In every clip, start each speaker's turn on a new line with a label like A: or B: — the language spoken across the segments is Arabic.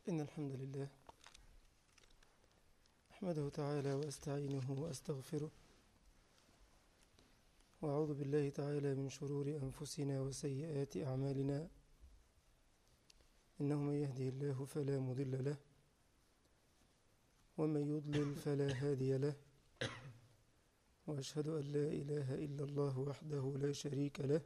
A: إن الحمد لله أحمده تعالى وأستعينه وأستغفره وأعوذ بالله تعالى من شرور أنفسنا وسيئات أعمالنا. إنه من يهده الله فلا مضل له ومن يضلل فلا هادي له، وأشهد أن لا إله إلا الله وحده لا شريك له،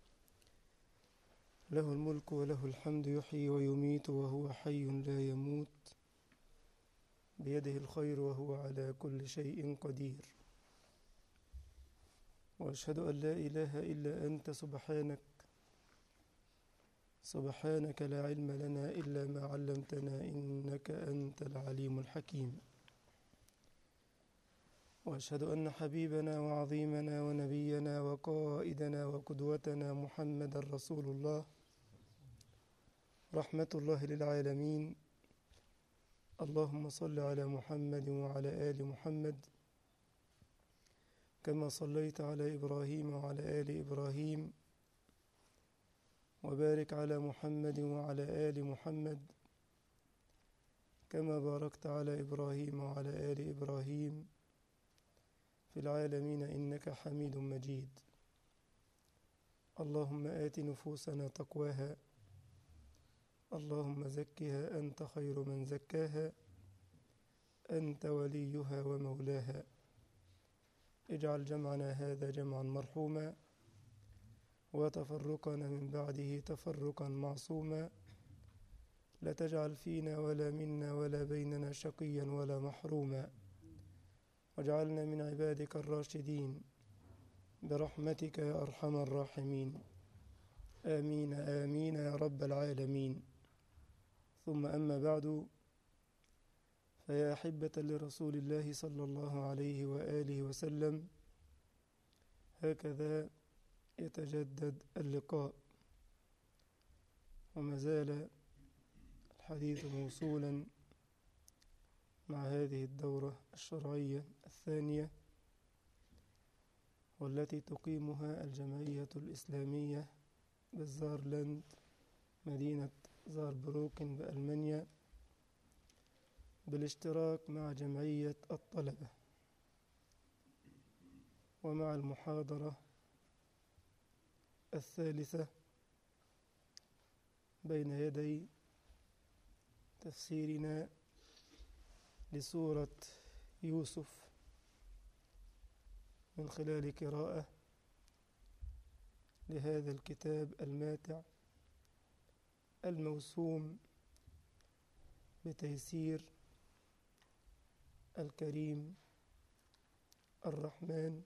A: له الملك وله الحمد يحيي ويميت وهو حي لا يموت، بيده الخير وهو على كل شيء قدير. وأشهد أن لا إله إلا أنت سبحانك لا علم لنا إلا ما علمتنا إنك أنت العليم الحكيم. وأشهد أن حبيبنا وعظيمنا ونبينا وقائدنا وقدوتنا محمد رسول الله، رحمة الله للعالمين. اللهم صل على محمد وعلى آل محمد كما صليت على إبراهيم وعلى آل إبراهيم، وبارك على محمد وعلى آل محمد كما باركت على إبراهيم وعلى آل إبراهيم في العالمين إنك حميد مجيد. اللهم آت نفوسنا تقواها، اللهم زكها أنت خير من زكاها، أنت وليها ومولاها. اجعل جمعنا هذا جمعا مرحوما، وتفرقنا من بعده تفرقا معصوما، لا تجعل فينا ولا منا ولا بيننا شقيا ولا محروما، واجعلنا من عبادك الراشدين برحمتك يا أرحم الراحمين. آمين آمين يا رب العالمين. ثم أما بعد، فيا أحبة لرسول الله صلى الله عليه وآله وسلم، هكذا يتجدد اللقاء، وما زال الحديث موصولا مع هذه الدورة الشرعية الثانية، والتي تقيمها الجمعية الإسلامية بالزارلاند مدينة زاربروكن بألمانيا، بالاشتراك مع جمعية الطلبة، ومع المحاضرة الثالثة بين يدي تفسيرنا لسورة يوسف من خلال قراءة لهذا الكتاب الماتع الموسوم بتيسير الكريم الرحمن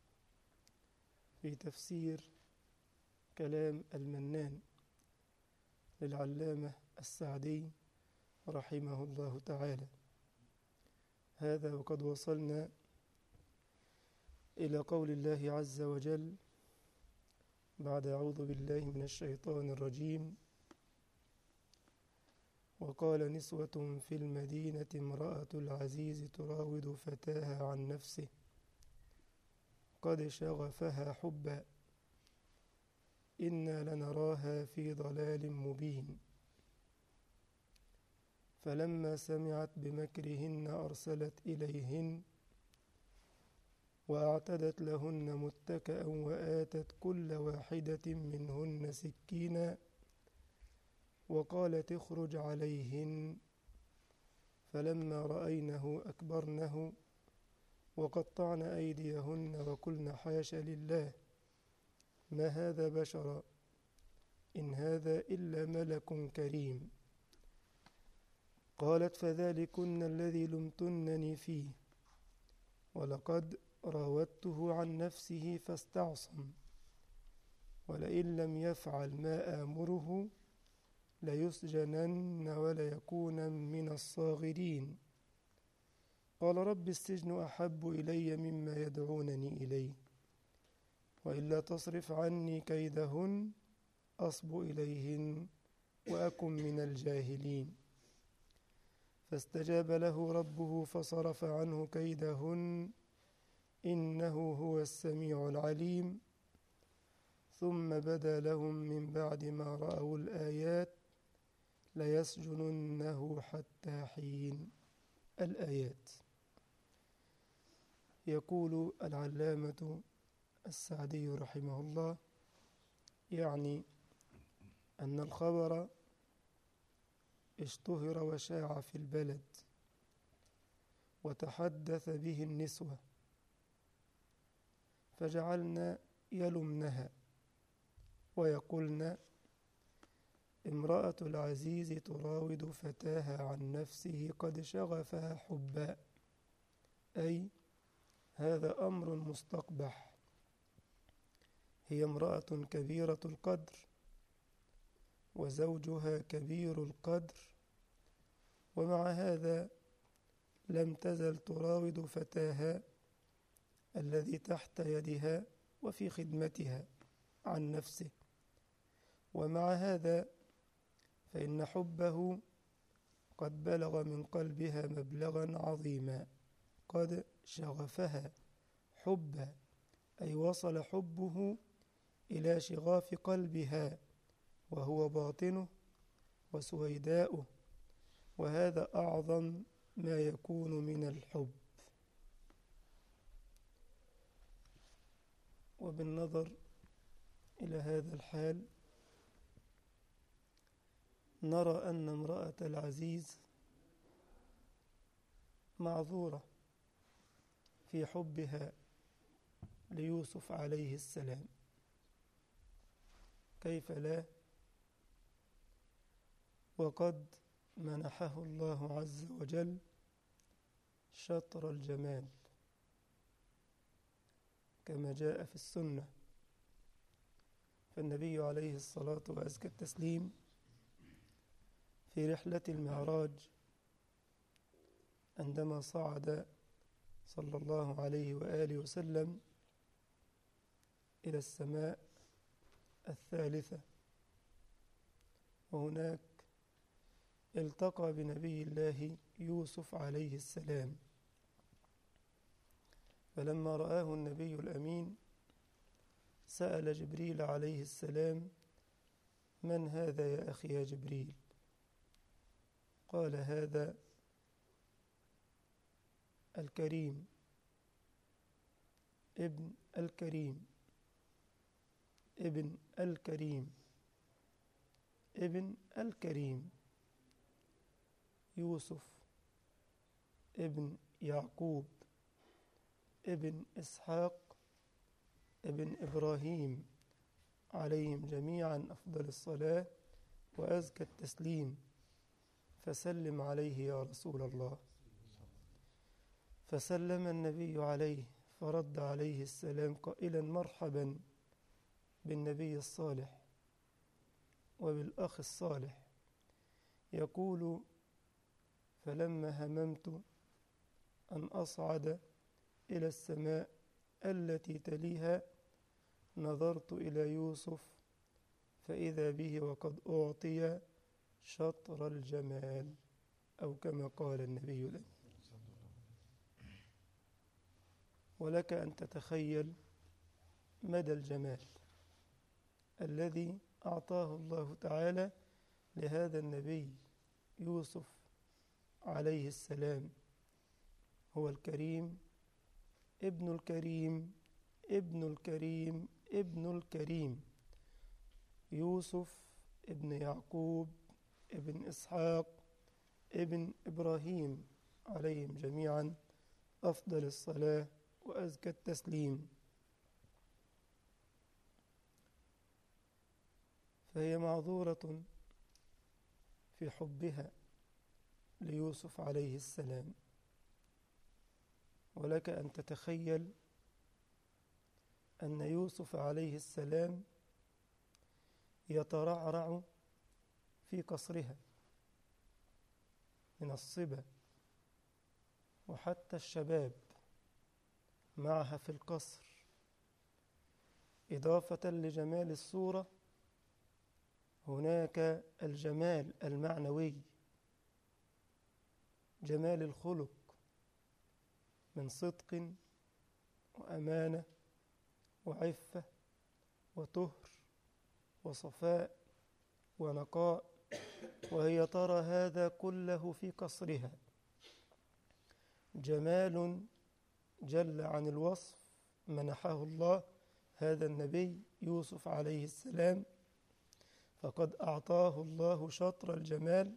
A: في تفسير كلام المنان للعلامة السعدي رحمه الله تعالى. هذا وقد وصلنا إلى قول الله عز وجل بعد أعوذ بالله من الشيطان الرجيم: وقال نسوة في المدينة امرأة العزيز تراود فتاها عن نفسه قد شغفها حبا إنا لنراها في ضلال مبين فلما سمعت بمكرهن أرسلت إليهن وأعتدت لهن متكأ وآتت كل واحدة منهن سكينا وقالت اخرج عليهن فلما رأينه أكبرنه وقطعن أيديهن وقلن حاش لله ما هذا بشرا إن هذا إلا ملك كريم. قالت فذلكن الذي لمتنني فيه ولقد راودته عن نفسه فاستعصم ولئن لم يفعل ما آمره ليسجنن وليكون من الصاغرين. قال رب السجن أحب إلي مما يدعونني إليه وإلا تصرف عني كيدهن أصب إليهن وأكن من الجاهلين. فاستجاب له ربه فصرف عنه كيدهن إنه هو السميع العليم. ثم بدا لهم من بعد ما رأوا الآيات ليسجننه حتى حين. الآيات. يقول العلامة السعدي رحمه الله: يعني أن الخبر اشتهر وشاع في البلد، وتحدث به النسوة، فجعلنا يلمنها ويقولن: امرأة العزيز تراود فتاها عن نفسه قد شغفها حبا، أي هذا أمر مستقبح. هي امرأة كبيرة القدر وزوجها كبير القدر، ومع هذا لم تزل تراود فتاها الذي تحت يدها وفي خدمتها عن نفسه، ومع هذا فإن حبه قد بلغ من قلبها مبلغا عظيما. قد شغفها حبا، أي وصل حبه إلى شغاف قلبها، وهو باطنه وسويداؤه، وهذا أعظم ما يكون من الحب. وبالنظر إلى هذا الحال نرى أن امرأة العزيز معذورة في حبها ليوسف عليه السلام، كيف لا؟ وقد منحه الله عز وجل شطر الجمال كما جاء في السنة. فالنبي عليه الصلاة وأزكى التسليم في رحلة المعراج عندما صعد صلى الله عليه وآله وسلم إلى السماء الثالثة، وهناك التقى بنبي الله يوسف عليه السلام، فلما رآه النبي الأمين سأل جبريل عليه السلام: من هذا يا أخي يا جبريل؟ قال: هذا الكريم ابن الكريم ابن الكريم ابن الكريم يوسف ابن يعقوب ابن إسحاق ابن إبراهيم، عليهم جميعا أفضل الصلاة وأزكى التسليم، فسلم عليه يا رسول الله. فسلم النبي عليه، فرد عليه السلام قائلا: مرحبا بالنبي الصالح وبالأخ الصالح. يقول: فلما هممت أن أصعد إلى السماء التي تليها نظرت إلى يوسف فإذا به وقد أعطي شطر الجمال، أو كما قال النبي الأمين. ولك أن تتخيل مدى الجمال الذي أعطاه الله تعالى لهذا النبي يوسف عليه السلام. هو الكريم ابن الكريم ابن الكريم ابن الكريم، يوسف ابن يعقوب ابن إسحاق ابن إبراهيم، عليهم جميعا أفضل الصلاة وأزكى التسليم. فهي معذورة في حبها ليوسف عليه السلام، ولك أن تتخيل أن يوسف عليه السلام يترعرع في قصرها من الصبا، وحتى الشباب معها في القصر، إضافة لجمال الصورة هناك الجمال المعنوي، جمال الخلق من صدق وأمانة وعفة وطهر وصفاء ونقاء وهي ترى هذا كله في قصرها، جمال جل عن الوصف منحه الله هذا النبي يوسف عليه السلام، فقد أعطاه الله شطر الجمال.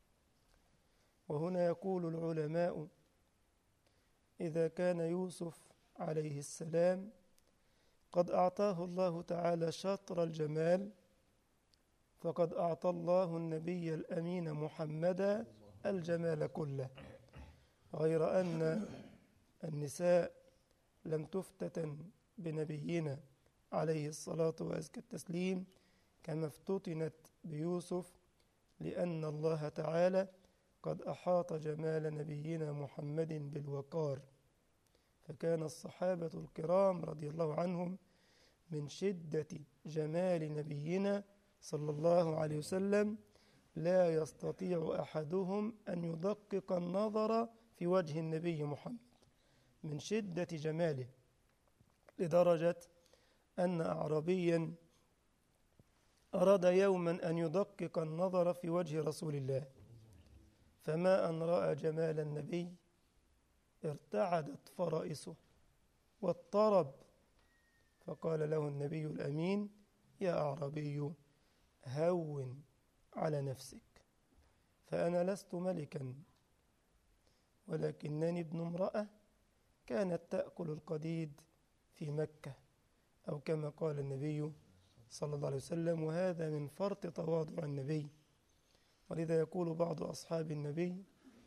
A: وهنا يقول العلماء: إذا كان يوسف عليه السلام قد أعطاه الله تعالى شطر الجمال، فقد أعطى الله النبي الأمين محمدا الجمال كله، غير أن النساء لم تفتتن بنبينا عليه الصلاة وأزكى التسليم كما افتتنت بيوسف، لأن الله تعالى قد أحاط جمال نبينا محمد بالوقار. فكان الصحابة الكرام رضي الله عنهم من شدة جمال نبينا صلى الله عليه وسلم لا يستطيع أحدهم أن يدقق النظر في وجه النبي محمد من شدة جماله، لدرجة أن أعرابيا أراد يوما أن يدقق النظر في وجه رسول الله، فما أن رأى جمال النبي ارتعدت فرائسه واضطرب، فقال له النبي الأمين: يا أعرابي هون على نفسك، فأنا لست ملكا ولكنني ابن امرأة كانت تأكل القديد في مكة، أو كما قال النبي صلى الله عليه وسلم. وهذا من فرط تواضع النبي، ولذا يقول بعض أصحاب النبي: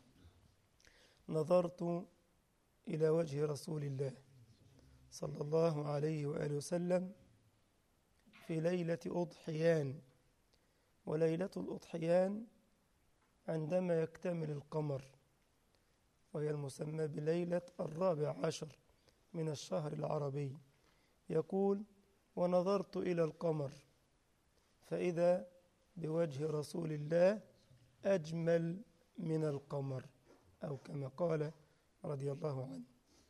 A: نظرت إلى وجه رسول الله صلى الله عليه وآله وسلم في ليلة أضحيان، وليلة الأضحيان عندما يكتمل القمر، وهي المسمى بليلة 14 من الشهر العربي. يقول: ونظرت إلى القمر فإذا بوجه رسول الله أجمل من القمر، أو كما قال رضي الله عنه.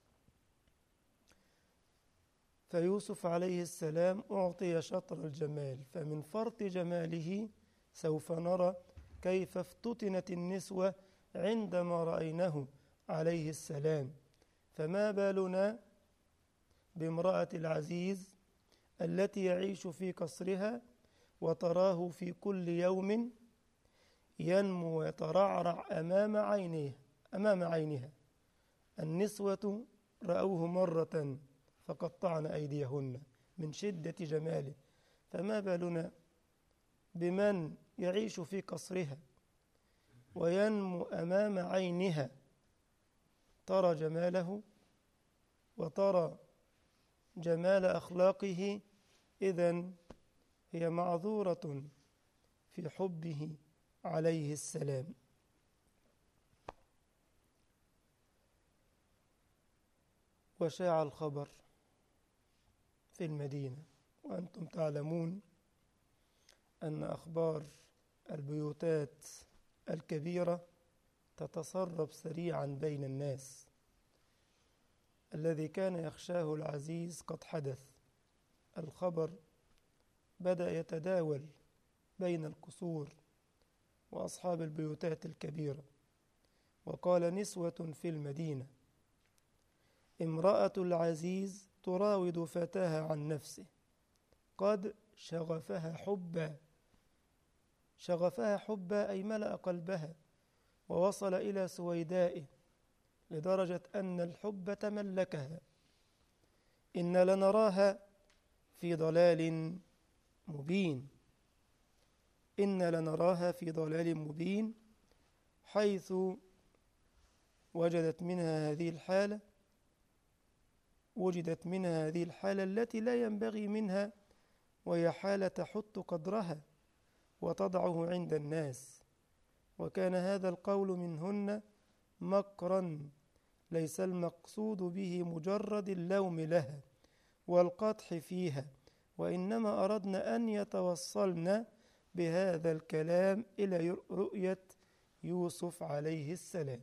A: فيوسف عليه السلام أعطي شطر الجمال، فمن فرط جماله سوف نرى كيف افتتنت النسوة عندما رأيناه عليه السلام، فما بالنا بامرأة العزيز التي يعيش في قصرها وتراه في كل يوم ينمو ويترعرع أمام عينها. النسوة رأوه مرة فقطعن أيديهن من شدة جماله، فما بالنا بمن يعيش في قصرها وينمو أمام عينها، ترى جماله وترى جمال أخلاقه، إذن هي معذورة في حبه عليه السلام. وشاع الخبر في المدينة، وأنتم تعلمون أن أخبار البيوتات الكبيرة تتسرب سريعا بين الناس. الذي كان يخشاه العزيز قد حدث، الخبر بدأ يتداول بين القصور وأصحاب البيوتات الكبيرة. وقال نسوة في المدينة: امرأة العزيز تراود فتاها عن نفسه، قد شغفها حبا أي ملأ قلبها ووصل إلى سويدائه، لدرجة أن الحب تملكها. إن لنراها في ضلال مبين، حيث وجدت منها هذه الحالة التي لا ينبغي منها، وهي حالة تحط قدرها وتضعه عند الناس. وكان هذا القول منهن مكرا، ليس المقصود به مجرد اللوم لها والقدح فيها، وإنما أردنا أن يتوصلن بهذا الكلام إلى رؤية يوسف عليه السلام.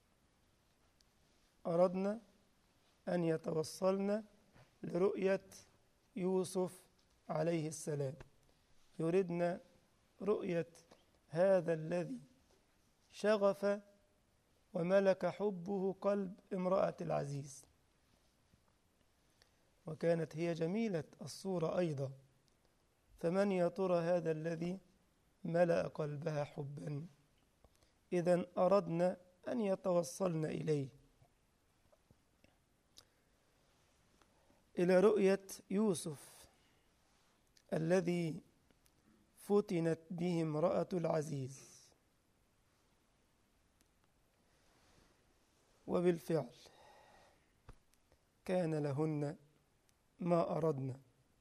A: أردنا أن يتوصلن لرؤية يوسف عليه السلام، يردنا رؤية هذا الذي شغف وملك حبه قلب امرأة العزيز، وكانت هي جميلة الصورة أيضا، فمن يا ترى هذا الذي ملأ قلبها حبا؟ إذن أردنا أن يتوصلنا إليه، إلى رؤية يوسف الذي فتنت به امرأة العزيز. وبالفعل كان لهن ما أردنا،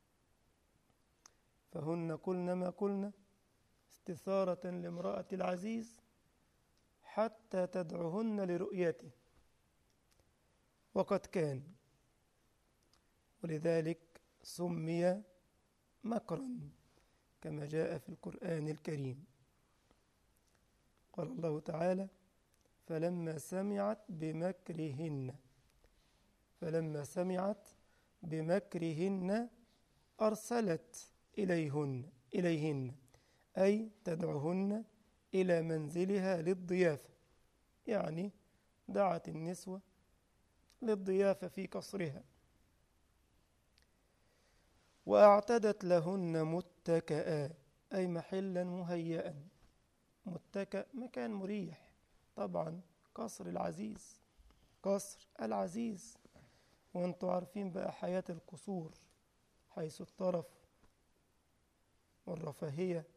A: فهن قلن ما قلن استثارة لامرأة العزيز حتى تدعوهن لرؤيته، وقد كان، ولذلك سمي مكرا كما جاء في القرآن الكريم. قال الله تعالى: فلما سمعت بمكرهن أرسلت إليهن أي تدعوهن إلى منزلها للضيافة، يعني دعت النسوة للضيافة في قصرها، وأعتدت لهن متكئا أي محلا مهيئا. متكئ مكان مريح، طبعا قصر العزيز، وانتوا عارفين بقى حياة القصور حيث الطرف والرفاهية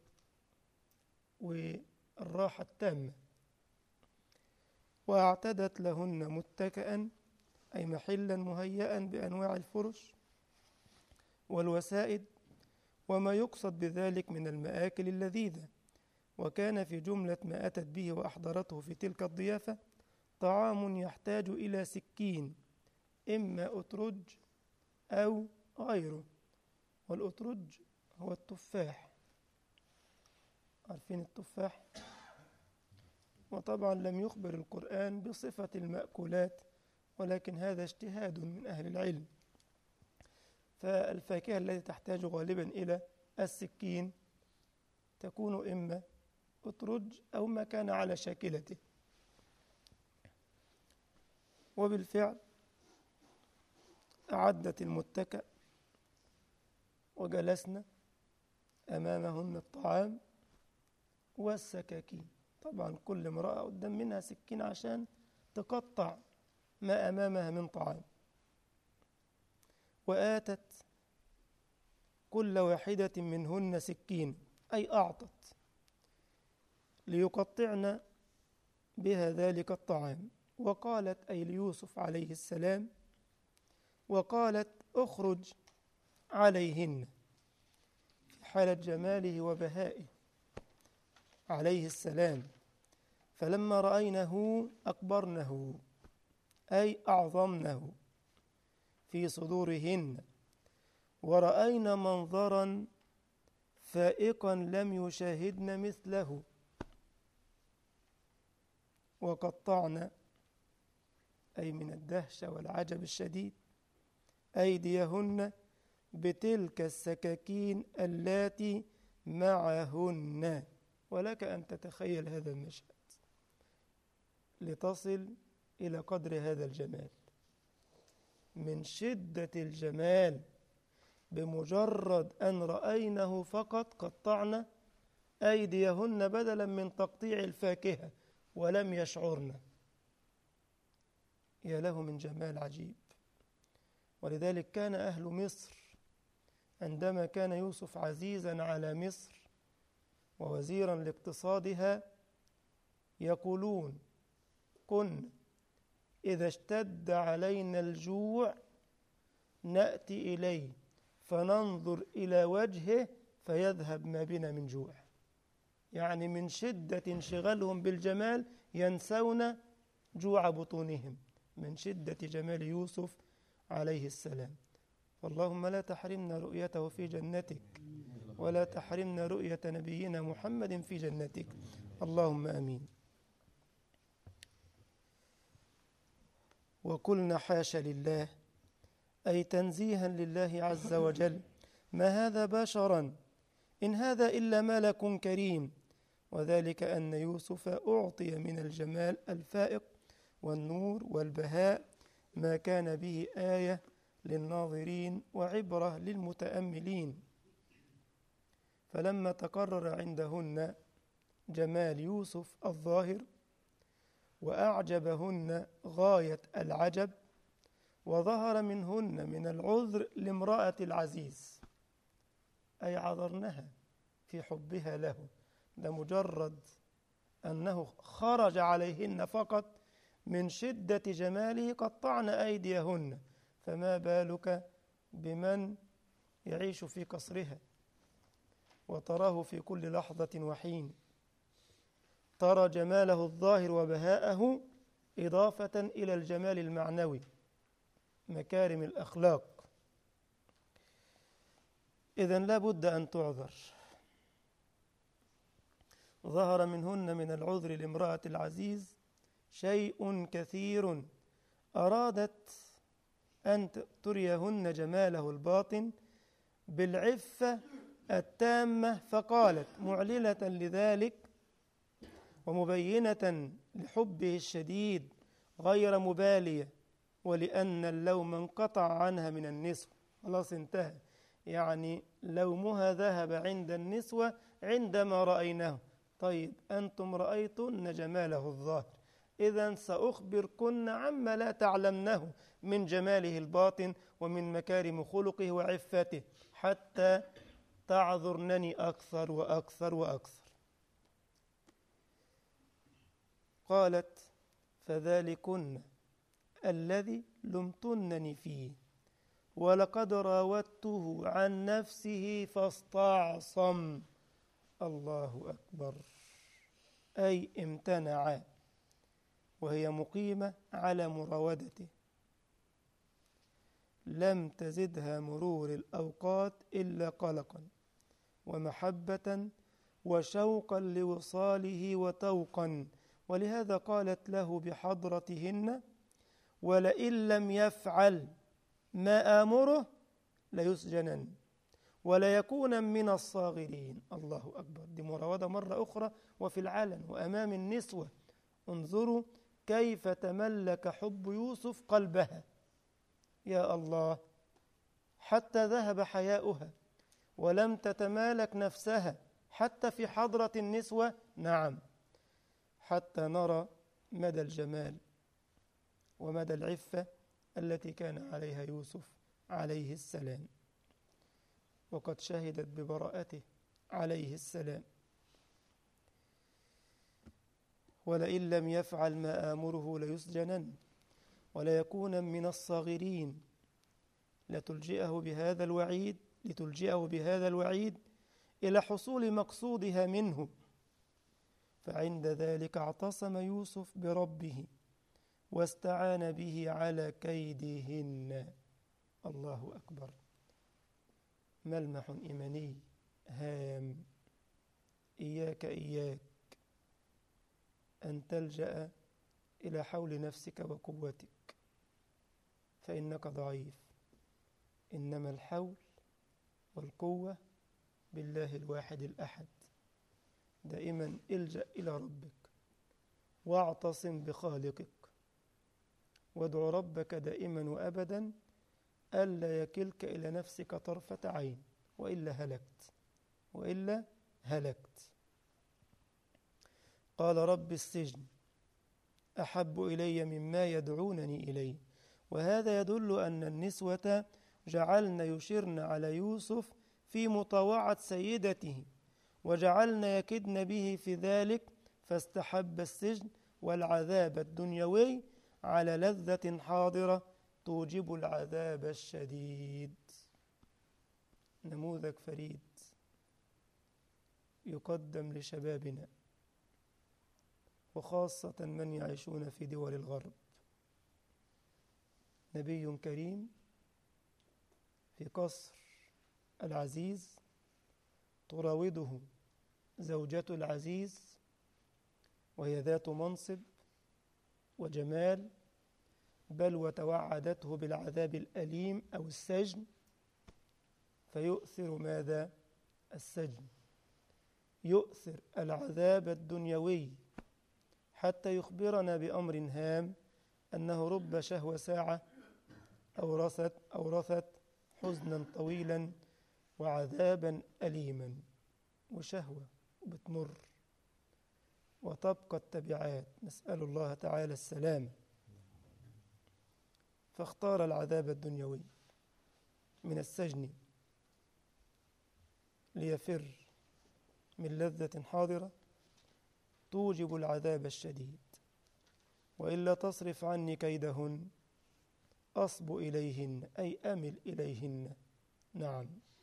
A: والراحة التامة. وأعتدت لهن متكئا أي محلا مهيئا بأنواع الفرش والوسائد وما يقصد بذلك من المآكل اللذيذة. وكان في جملة ما أتت به وأحضرته في تلك الضيافة طعام يحتاج إلى سكين، إما أترج أو غيره. والأترج هو التفاح، عارفين التفاح؟ وطبعا لم يخبر القرآن بصفة المأكولات، ولكن هذا اجتهاد من أهل العلم. فالفاكهة التي تحتاج غالبا إلى السكين تكون إما أترج أو ما كان على شاكلته. وبالفعل أعدت المتكأ وجلسنا أمامهن الطعام والسكاكين. طبعا كل امرأة قدام منها سكين عشان تقطع ما أمامها من طعام. وآتت كل واحدة منهن سكين أي أعطت ليقطعن بها ذلك الطعام. وقالت أي ليوسف عليه السلام، وقالت اخرج عليهن في حالة جماله وبهائه عليه السلام. فلما رأينه أكبرنه أي أعظمنه في صدورهن، ورأينا منظرا فائقا لم يشاهدن مثله، وقطعنا أي من الدهشة والعجب الشديد أيديهن بتلك السكاكين اللاتي معهن. ولك أن تتخيل هذا المشهد لتصل إلى قدر هذا الجمال. من شدة الجمال بمجرد أن رأينه فقط قطعنا أيديهن بدلا من تقطيع الفاكهة ولم يشعرن. يا له من جمال عجيب. ولذلك كان أهل مصر عندما كان يوسف عزيزا على مصر ووزيرا لاقتصادها يقولون: كن إذا اشتد علينا الجوع نأتي إليه فننظر إلى وجهه فيذهب ما بنا من جوع. يعني من شدة انشغالهم بالجمال ينسون جوع بطونهم من شدة جمال يوسف عليه السلام. فاللهم لا تحرمنا رؤيته في جنتك، ولا تحرمنا رؤية نبينا محمد في جنتك، اللهم آمين. وقلنا حاشا لله أي تنزيها لله عز وجل، ما هذا بشرا إن هذا إلا ملك كريم. وذلك أن يوسف أعطي من الجمال الفائق والنور والبهاء ما كان به آية للناظرين وعبرة للمتأملين. فلما تقرر عندهن جمال يوسف الظاهر وأعجبهن غاية العجب، وظهر منهن من العذر لامرأة العزيز، أي عذرنها في حبها له، ده مجرد أنه خرج عليهن فقط من شدة جماله قطعن أيديهن، فما بالك بمن يعيش في قصرها وتراه في كل لحظة وحين، ترى جماله الظاهر وبهاءه إضافة إلى الجمال المعنوي، مكارم الأخلاق. إذن لا بد أن تعذر. ظهر منهن من العذر لامرأة العزيز شيء كثير، أرادت أن تريهن جماله الباطن بالعفة التامة، فقالت معللة لذلك ومبينة لحبه الشديد غير مبالية، ولأن اللوم انقطع عنها من النسوة، خلاص انتهى، يعني لومها ذهب عند النسوة عندما رأيناه. طيب أنتم رأيتن جماله الظاهر، إذن سأخبركن عما لا تعلمنه من جماله الباطن ومن مكارم خلقه وعفته، حتى تعذرنني أكثر وأكثر وأكثر. قالت فذلكن الذي لمتنني فيه ولقد راودته عن نفسه فاستعصم. الله أكبر، أي امتنع، وهي مقيمة على مراودته، لم تزدها مرور الأوقات إلا قلقا ومحبة وشوقا لوصاله وتوقا، ولهذا قالت له بحضرتهن ولئن لم يفعل ما آمره ليسجنن وليكون من الصاغرين. الله أكبر، دي مراودة مرة أخرى وفي العلن وأمام النسوة. انظروا كيف تملك حب يوسف قلبها، يا الله، حتى ذهب حياؤها ولم تتمالك نفسها حتى في حضرة النسوة. نعم، حتى نرى مدى الجمال ومدى العفة التي كان عليها يوسف عليه السلام، وقد شهدت ببراءته عليه السلام. ولئن لم يفعل ما آمره ليسجنن وليكون من الصاغرين، لتلجئه بهذا الوعيد إلى حصول مقصودها منه. فعند ذلك اعتصم يوسف بربه واستعان به على كيدهن. الله أكبر، ملمح إيماني هام. إياك أن تلجأ إلى حول نفسك وقوتك، فإنك ضعيف، إنما الحول والقوة بالله الواحد الأحد. دائما الجأ إلى ربك واعتصم بخالقك، وادع ربك دائما وأبدا ألا يكلك إلى نفسك طرفة عين، وإلا هلكت. قال رب السجن أحب إلي مما يدعونني إليه. وهذا يدل أن النسوة جعلن يشرن على يوسف في مطاوعة سيدته، وجعلن يكدن به في ذلك، فاستحب السجن والعذاب الدنيوي على لذة حاضرة توجب العذاب الشديد. نموذج فريد يقدم لشبابنا، وخاصة من يعيشون في دول الغرب. نبي كريم في قصر العزيز، تراوده زوجة العزيز وهي ذات منصب وجمال، بل وتوعدته بالعذاب الأليم أو السجن، فيؤثر ماذا؟ السجن. يؤثر العذاب الدنيوي حتى يخبرنا بأمر هام، أنه رب شهوة ساعة أورثت حزنا طويلا وعذابا أليما. وشهوة بتمر وتبقى التبعات، نسأل الله تعالى السلام. فاختار العذاب الدنيوي من السجن ليفر من لذة حاضرة توجب العذاب الشديد. وإلا تصرف عني كيدهن أصب إليهن، أي أمل إليهن. نعم،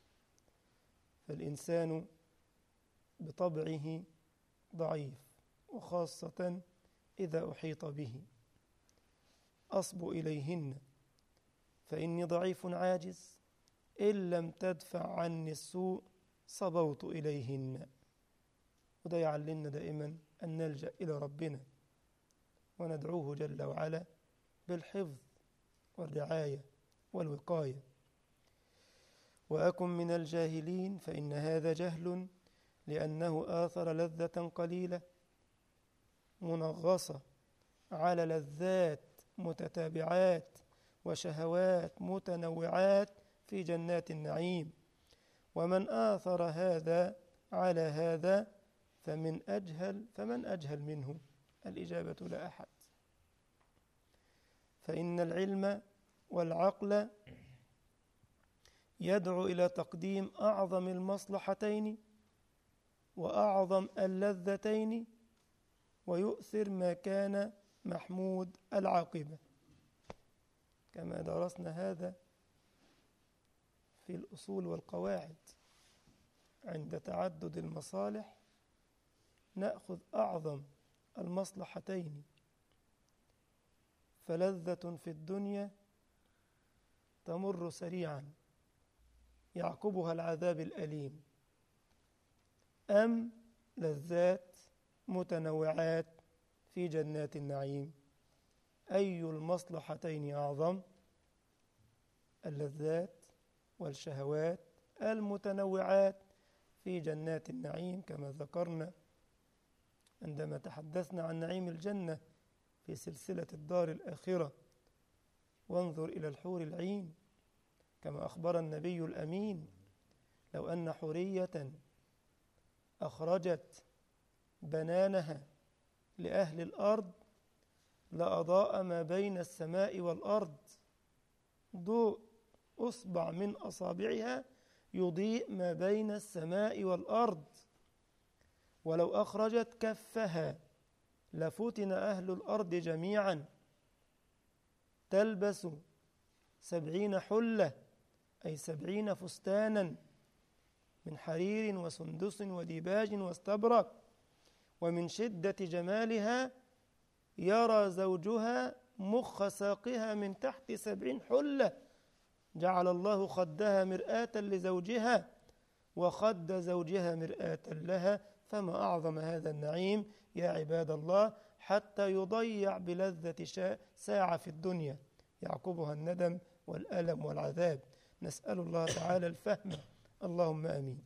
A: فالإنسان بطبعه ضعيف، وخاصة إذا أحيط به. أصب إليهن فإني ضعيف عاجز، إن لم تدفع عني السوء صبوت إليهن. وده يعلمنا دائما أن نلجأ إلى ربنا وندعوه جل وعلا بالحفظ والرعاية والوقاية. وأكن من الجاهلين، فإن هذا جهل، لأنه آثر لذة قليلة منغصة على لذات متتابعات وشهوات متنوعات في جنات النعيم. ومن آثر هذا على هذا فمن أجهل منه؟ الإجابة لا أحد. فإن العلم والعقل يدعو إلى تقديم أعظم المصلحتين وأعظم اللذتين، ويؤثر ما كان محمود العاقبة، كما درسنا هذا في الأصول والقواعد. عند تعدد المصالح نأخذ أعظم المصلحتين، فلذة في الدنيا تمر سريعا يعقبها العذاب الأليم، أم لذات متنوعات في جنات النعيم؟ أي المصلحتين أعظم؟ اللذات والشهوات المتنوعات في جنات النعيم، كما ذكرنا عندما تحدثنا عن نعيم الجنة في سلسلة الدار الآخرة. وانظر إلى الحور العين، كما أخبر النبي الأمين: لو أن حورية أخرجت بنانها لأهل الأرض لأضاء ما بين السماء والأرض، ضوء أصبع من أصابعها يضيء ما بين السماء والأرض. ولو أخرجت كفها لفتن أهل الأرض جميعا، تلبس 70 حلة، أي 70 فستانا من حرير وسندس وديباج واستبرق، ومن شدة جمالها يرى زوجها مخ ساقها من تحت 70 حلة. جعل الله خدها مرآة لزوجها وخد زوجها مرآة لها. فما أعظم هذا النعيم يا عباد الله، حتى يضيع بلذة ساعة في الدنيا يعقبها الندم والألم والعذاب. نسأل الله تعالى الفهم، اللهم آمين.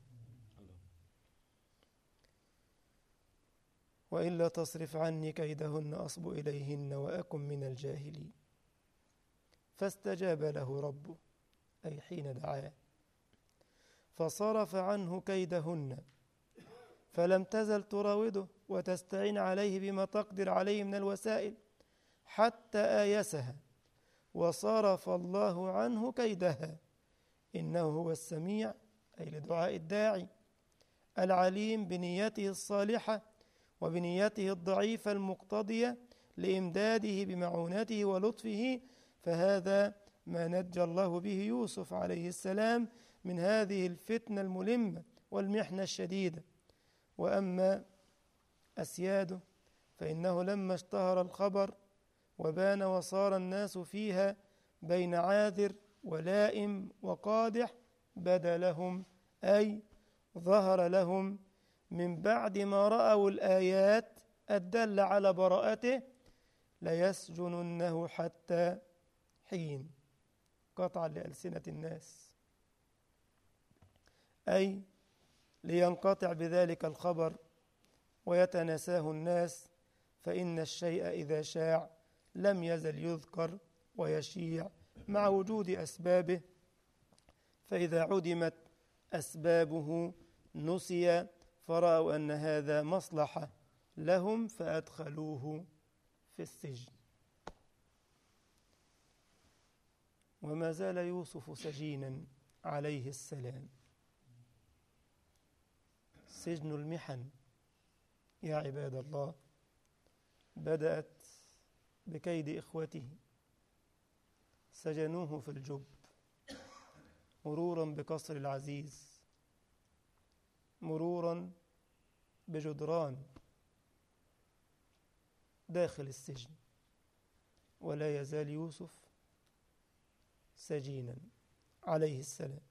A: وإلا تصرف عني كيدهن أصب إليهن وأكن من الجاهلين. فاستجاب له ربه، أي حين دعاه، فصرف عنه كيدهن، فلم تزل تراوده وتستعين عليه بما تقدر عليه من الوسائل حتى آيسها، وصرف الله عنه كيدها. إنه هو السميع، أي لدعاء الداعي، العليم بنيته الصالحة وبنيته الضعيفة المقتضية لإمداده بمعونته ولطفه. فهذا ما نجى الله به يوسف عليه السلام من هذه الفتنة الملمة والمحنة الشديدة. وأما أسياده فإنه لما اشتهر الخبر وبان وصار الناس فيها بين عاذر ولائم وقادح، بدا لهم، أي ظهر لهم من بعد ما رأوا الآيات الدالة على براءته ليسجننه حتى حين، قطعا لألسنة الناس، أي لينقطع بذلك الخبر ويتناساه الناس، فإن الشيء إذا شاع لم يزل يذكر ويشيع مع وجود أسبابه، فإذا عدمت أسبابه نسي، فرأوا أن هذا مصلحة لهم فأدخلوه في السجن. وما زال يوسف سجينا عليه السلام. سجن المحن يا عباد الله بدأت بكيد إخوته، سجنوه في الجب مرورا بقصر العزيز، مرورا بجدران داخل السجن، ولا يزال يوسف سجينا عليه السلام.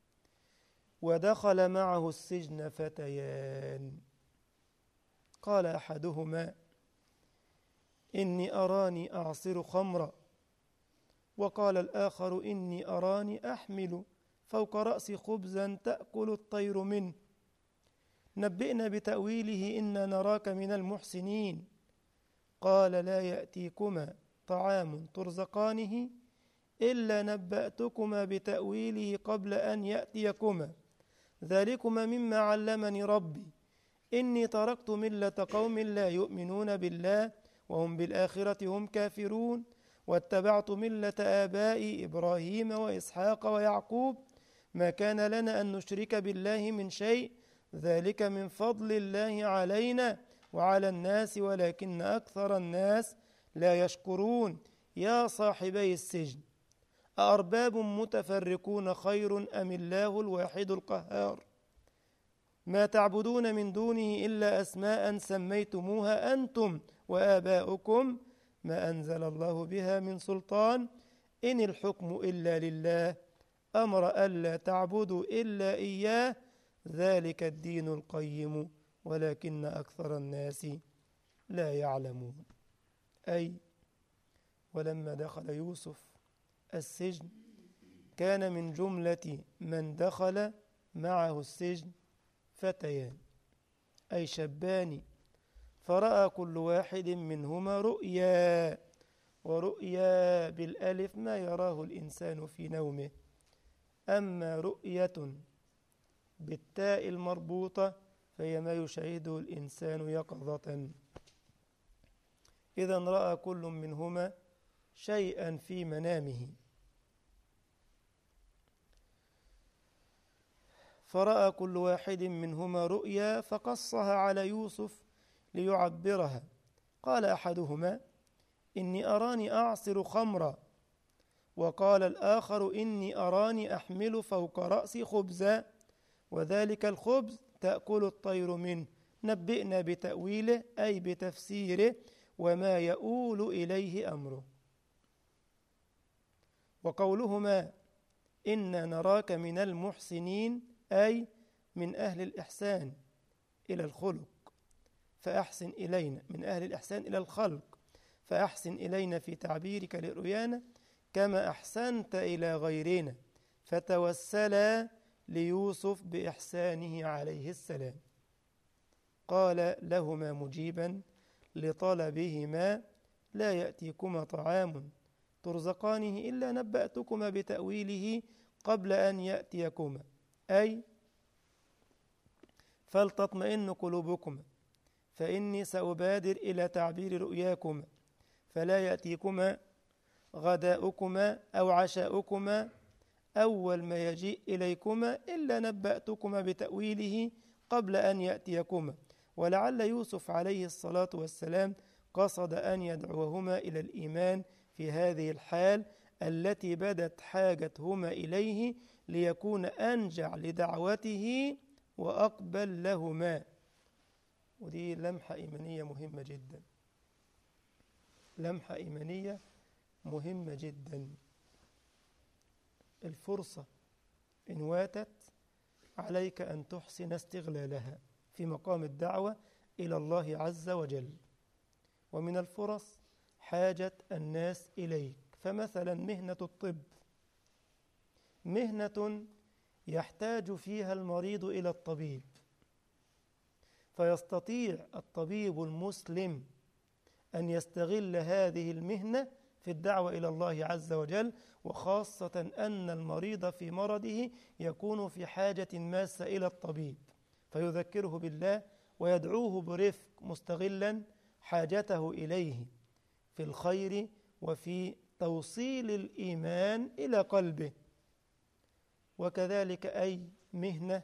A: ودخل معه السجن فتيان، قال أحدهما إني أراني أعصر خمرا، وقال الآخر إني أراني أحمل فوق رأسي خبزا تأكل الطير منه، نبئنا بتأويله إنا نراك من المحسنين. قال لا يأتيكما طعام ترزقانه إلا نبأتكما بتأويله قبل أن يأتيكما، ذلكما مما علمني ربي، إني تركت ملة قوم لا يؤمنون بالله وهم بالآخرة هم كافرون، واتبعت ملة آبائي إبراهيم وإسحاق ويعقوب، ما كان لنا أن نشرك بالله من شيء، ذلك من فضل الله علينا وعلى الناس ولكن أكثر الناس لا يشكرون. يا صاحبي السجن أأرباب متفرقون خير أم الله الواحد القهار، ما تعبدون من دونه إلا أسماء سميتموها أنتم وآباؤكم ما أنزل الله بها من سلطان، إن الحكم إلا لله أمر ألا تعبدوا إلا إياه، ذلك الدين القيم ولكن أكثر الناس لا يعلمون. أي ولما دخل يوسف السجن كان من جملة من دخل معه السجن فتيان، أي شابان، فرأى كل واحد منهما رؤيا، ورؤيا بالألف ما يراه الإنسان في نومه، أما رؤية بالتاء المربوطة فهي ما يشاهده الإنسان يقظة. إذن رأى كل منهما شيئا في منامه، فرأى كل واحد منهما رؤيا فقصها على يوسف ليعبرها. قال أحدهما إني أراني أعصر خمرا، وقال الآخر إني أراني أحمل فوق رأسي خبزا، وذلك الخبز تأكل الطير منه، نبئنا بتأويله أي بتفسيره وما يؤول إليه أمره. وقولهما إنا نراك من المحسنين أي من أهل الإحسان إلى الخلق فأحسن إلينا، من أهل الإحسان إلى الخلق فأحسن إلينا في تعبيرك لرؤيانا كما أحسنت إلى غيرنا، فتوسلا ليوسف بإحسانه عليه السلام. قال لهما مجيبا لطلبهما لا يأتيكما طعام ترزقانه إلا نبأتكما بتأويله قبل أن يأتيكما، أي فلتطمئن قلوبكما فإني سأبادر إلى تعبير رؤياكما، فلا يأتيكما غداؤكما أو عشاؤكما أول ما يجيء إليكما إلا نبأتكما بتأويله قبل أن يأتيكما. ولعل يوسف عليه الصلاة والسلام قصد أن يدعوهما إلى الإيمان في هذه الحال التي بدت حاجتهما إليه ليكون أنجع لدعوته وأقبل لهما. ودي لمحة إيمانية مهمة جدا، لمحة إيمانية مهمة جدا. الفرصة إن واتت عليك أن تحسن استغلالها في مقام الدعوة إلى الله عز وجل. ومن الفرص حاجة الناس إليك، فمثلا مهنة الطب مهنة يحتاج فيها المريض إلى الطبيب، فيستطيع الطبيب المسلم أن يستغل هذه المهنة في الدعوة إلى الله عز وجل، وخاصة أن المريض في مرضه يكون في حاجة ماسة إلى الطبيب، فيذكره بالله ويدعوه برفق مستغلا حاجته إليه في الخير وفي توصيل الإيمان إلى قلبه. وكذلك أي مهنة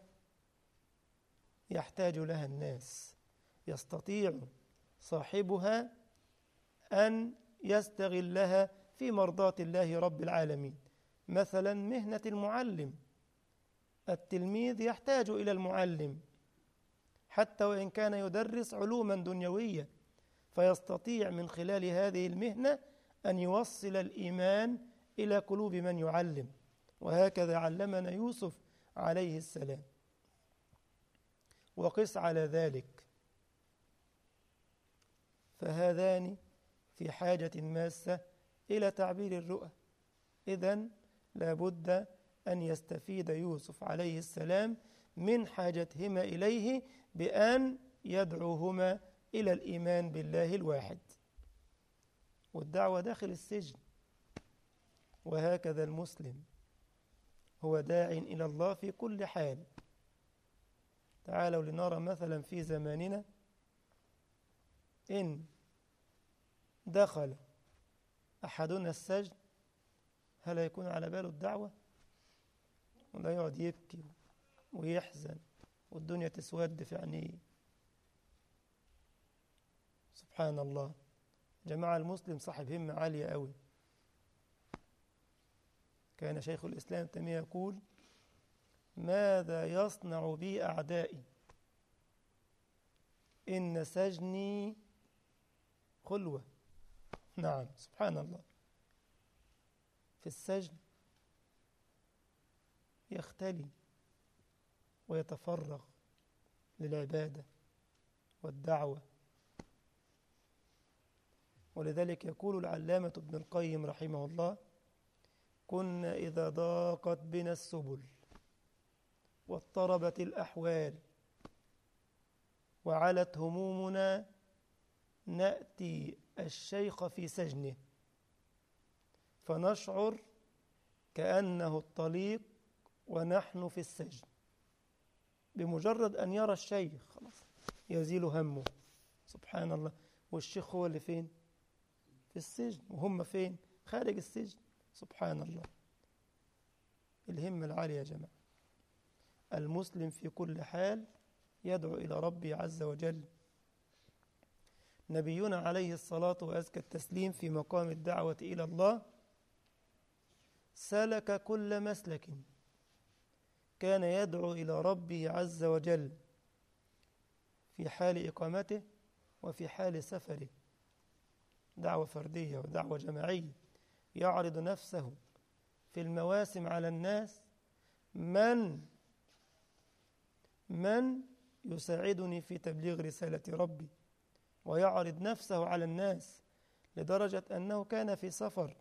A: يحتاج لها الناس يستطيع صاحبها أن يستغلها في مرضاة الله رب العالمين. مثلا مهنة المعلم، التلميذ يحتاج إلى المعلم حتى وإن كان يدرس علوما دنيوية، فيستطيع من خلال هذه المهنة أن يوصل الإيمان إلى قلوب من يعلم. وهكذا علمنا يوسف عليه السلام. وقس على ذلك، فهذان في حاجة ماسة إلى تعبير الرؤى. إذن لابد أن يستفيد يوسف عليه السلام من حاجتهما إليه بأن يدعوهما إلى الإيمان بالله الواحد. والدعوة داخل السجن. وهكذا المسلم هو داع إلى الله في كل حال. تعالوا لنرى مثلا في زماننا إن دخل أحدنا السجن هل يكون على باله الدعوة؟ ولا يقعد يبكي ويحزن والدنيا تسود في عينيه؟ سبحان الله. جماعة المسلم صاحب همة عالية قوي. كان شيخ الإسلام تيمية يقول: ماذا يصنع بي أعدائي إن سجني خلوة. نعم، سبحان الله. في السجن يختلي ويتفرغ للعبادة والدعوة. ولذلك يقول العلامة ابن القيم رحمه الله: كنا إذا ضاقت بنا السبل واضطربت الأحوال وعلت همومنا نأتي الشيخ في سجنه فنشعر كأنه الطليق ونحن في السجن. بمجرد أن يرى الشيخ خلاص يزيل همه. سبحان الله. والشيخ هو اللي فين؟ في السجن، وهم فين؟ خارج السجن. سبحان الله. الهمة العالية يا جماعة. المسلم في كل حال يدعو إلى ربي عز وجل. نبينا عليه الصلاة وأزكى التسليم في مقام الدعوة إلى الله سلك كل مسلك كان يدعو إلى ربه عز وجل في حال إقامته وفي حال سفره. دعوة فردية ودعوة جماعية. يعرض نفسه في المواسم على الناس: من يساعدني في تبليغ رسالة ربي. ويعرض نفسه على الناس لدرجة أنه كان في سفر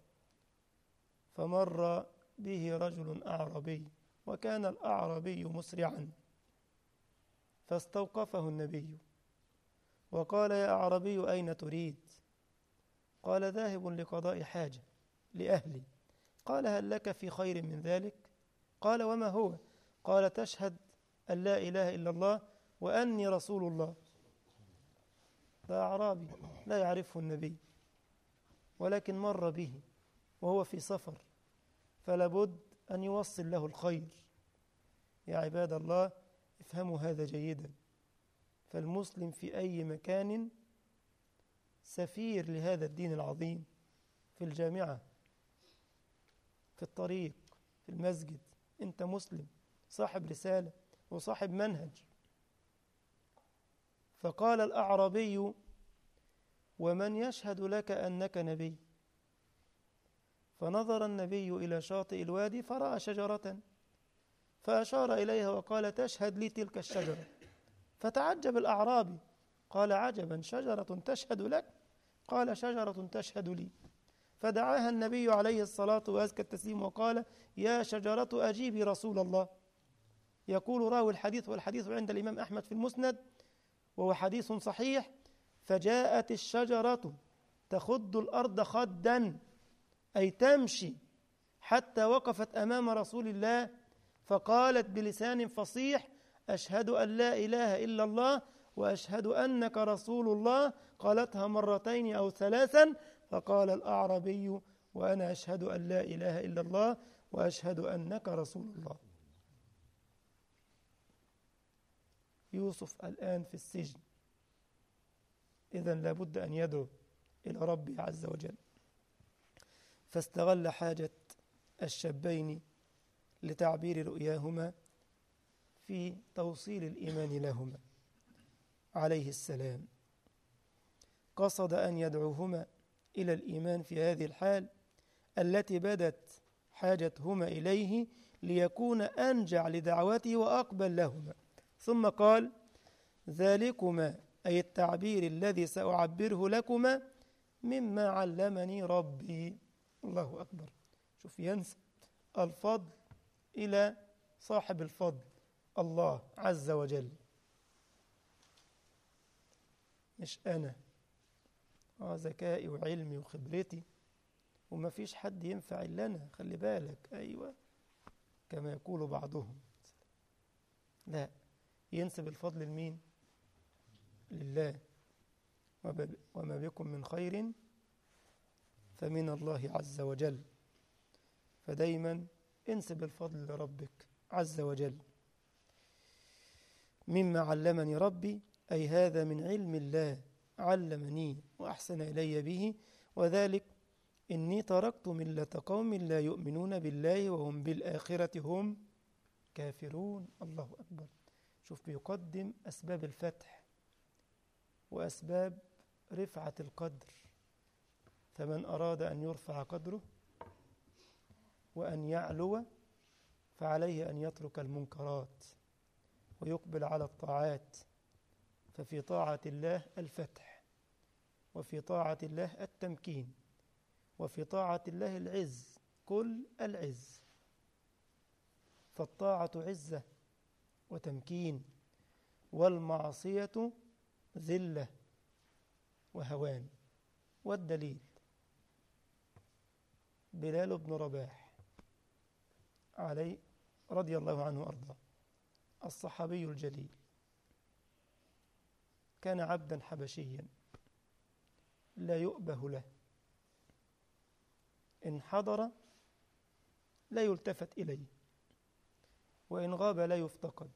A: فمر به رجل أعرابي، وكان الأعرابي مسرعا، فاستوقفه النبي وقال: يا أعرابي أين تريد؟ قال: ذاهب لقضاء حاجة لأهلي. قال: هل لك في خير من ذلك؟ قال: وما هو؟ قال: تشهد أن لا إله إلا الله وأني رسول الله. ده أعرابي لا يعرفه النبي، ولكن مر به وهو في سفر، فلابد أن يوصل له الخير. يا عباد الله، افهموا هذا جيدا. فالمسلم في أي مكان سفير لهذا الدين العظيم، في الجامعة، في الطريق، في المسجد. أنت مسلم صاحب رسالة وصاحب منهج. فقال الأعرابي: ومن يشهد لك أنك نبي؟ فنظر النبي إلى شاطئ الوادي فرأى شجرة فأشار إليها وقال: تشهد لي تلك الشجرة. فتعجب الأعرابي، قال: عجبا، شجرة تشهد لك؟ قال: شجرة تشهد لي. فدعاها النبي عليه الصلاة وأزكى التسليم وقال: يا شجرة أجيبي رسول الله. يقول راوي الحديث، والحديث عند الإمام أحمد في المسند: وهو حديث صحيح: فجاءت الشجرة تخض الأرض خدا، أي تمشي، حتى وقفت أمام رسول الله فقالت بلسان فصيح: أشهد أن لا إله إلا الله وأشهد أنك رسول الله. قالتها مرتين أو ثلاثا، فقال الأعرابي: وأنا أشهد أن لا إله إلا الله وأشهد أنك رسول الله. يوسف الآن في السجن، إذن لابد أن يدعو إلى ربه عز وجل، فاستغل حاجة الشابين لتعبير رؤياهما في توصيل الإيمان لهما عليه السلام. قصد أن يدعوهما إلى الإيمان في هذه الحال التي بدت حاجتهما إليه، ليكون أنجع لدعوته وأقبل لهما. ثم قال: ذلكما، أي التعبير الذي سأعبره لكما، مما علمني ربي. الله أكبر. شوف، ينسب الفضل إلى صاحب الفضل الله عز وجل، مش أنا. ذكائي وعلمي وخبرتي وما فيش حد ينفع إلا أنا، خلي بالك. أيوة، كما يقول بعضهم. لا، ينسب الفضل لمين؟ لله. وما بكم من خير فمن الله عز وجل. فدايما انسب الفضل لربك عز وجل. مما علمني ربي، أي هذا من علم الله علمني وأحسن إلي به، وذلك إني تركت ملة قوم لا يؤمنون بالله وهم بالآخرة هم كافرون. الله أكبر. شوف، بيقدم أسباب الفتح وأسباب رفعة القدر. فمن أراد أن يرفع قدره وأن يعلو فعليه أن يترك المنكرات ويقبل على الطاعات. ففي طاعة الله الفتح، وفي طاعة الله التمكين، وفي طاعة الله العز، كل العز. فالطاعة عزة وتمكين، والمعصية ذلة وهوان. والدليل بلال بن رباح عليه رضي الله عنه وأرضاه، الصحابي الجليل، كان عبدا حبشيا لا يؤبه له، إن حضر لا يلتفت إليه، وإن غاب لا يفتقد.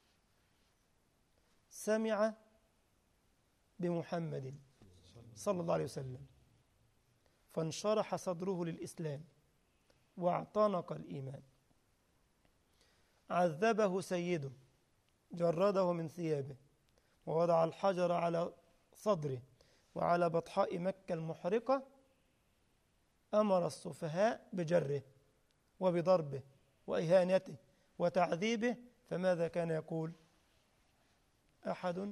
A: سمع بمحمد صلى الله عليه وسلم فانشرح صدره للإسلام واعتنق الإيمان. عذبه سيده، جرده من ثيابه ووضع الحجر على صدره وعلى بطحاء مكة المحرقة. أمر السفهاء بجره وبضربه وإهانته وتعذيبه. فماذا كان يقول؟ أحد.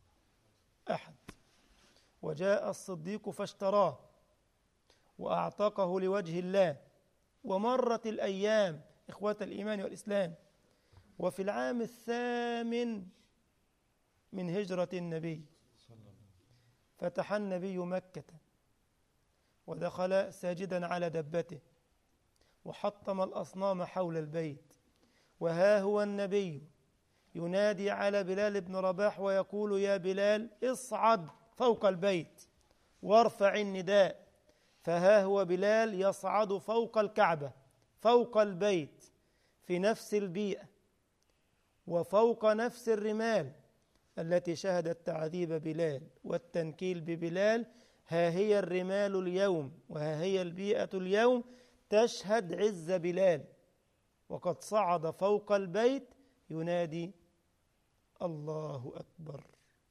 A: وجاء الصديق فاشتراه وأعتقه لوجه الله. ومرت الأيام، إخوة الإيمان والإسلام، وفي العام 8 من هجرة النبي فتح النبي مكة ودخل ساجدا على دبته وحطم الأصنام حول البيت. وها هو النبي ينادي على بلال بن رباح ويقول: يا بلال، اصعد فوق البيت وارفع النداء. فها هو بلال يصعد فوق الكعبة، فوق البيت، في نفس البيئة وفوق نفس الرمال التي شهدت تعذيب بلال والتنكيل ببلال. ها هي الرمال اليوم وها هي البيئة اليوم تشهد عز بلال، وقد صعد فوق البيت ينادي: الله أكبر،